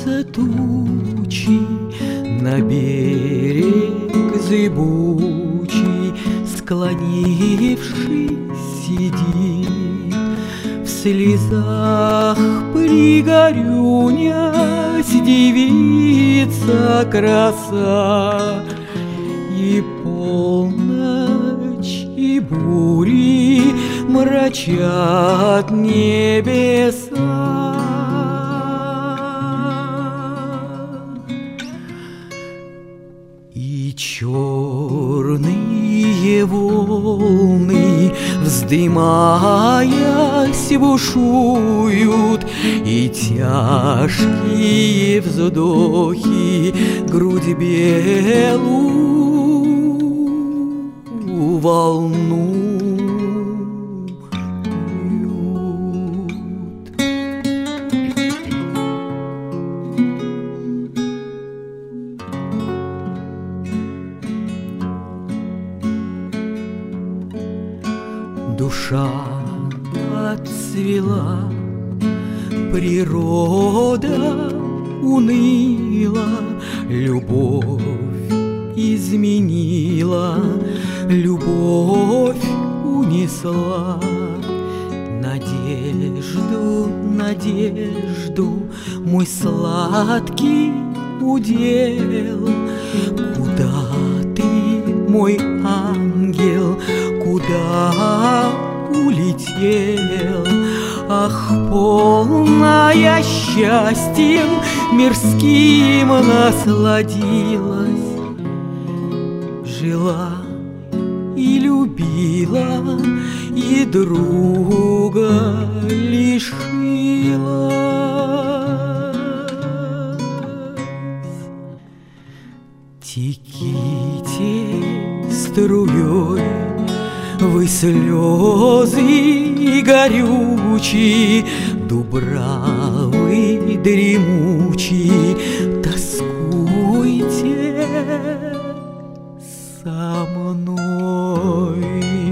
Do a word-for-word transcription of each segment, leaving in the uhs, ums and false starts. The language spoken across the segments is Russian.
Сгущаются тучи, на берег зыбучий склонившись сидит, в слезах пригорюнясь девица краса. И полночь, и бури мрачат небеса. И черные волны, вздымаясь, бушуют, и тяжкие вздохи грудь белую волнуют. Душа отцвела, природа уныла, любовь изменила, любовь унесла. Надежду, надежду, мой сладкий удел. Куда ты, мой ангел, куда улетел? Ах, полная счастьем мирским насладилась, жила и любила, и друга лишилась. Теките струей вы слезы горючие, дубравы дремучие, тоскуйте со мной.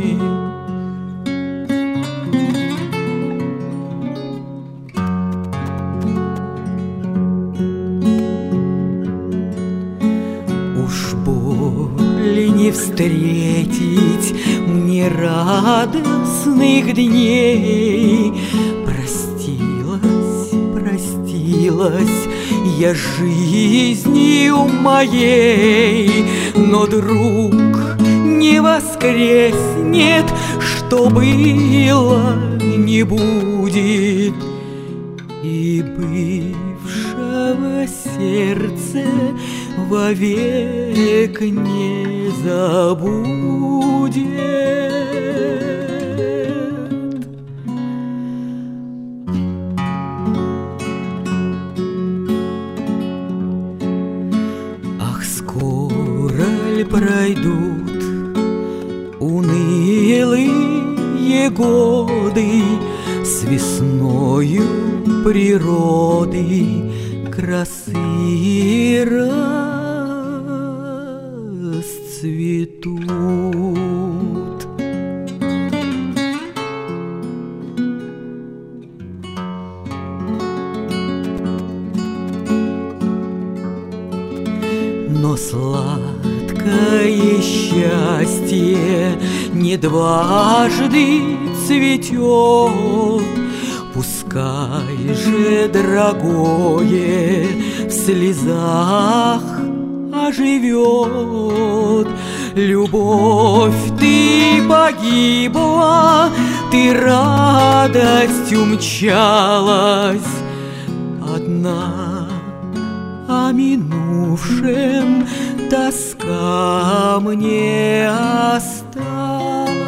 Уж более не встретить мне радостных дней. Простилась, простилась я жизнью моей, но друг не воскреснет, что было, не будет, и бывшего сердце вовек не забудет. Ах, скоро ли пройдут унылые годы с весною природы красы расцветут. Но сладкое счастье не дважды цветет. Пускай же, дорогое, в слезах оживет. Любовь, ты погибла, ты радостью мчалась одна, о минувшем тоска мне осталась.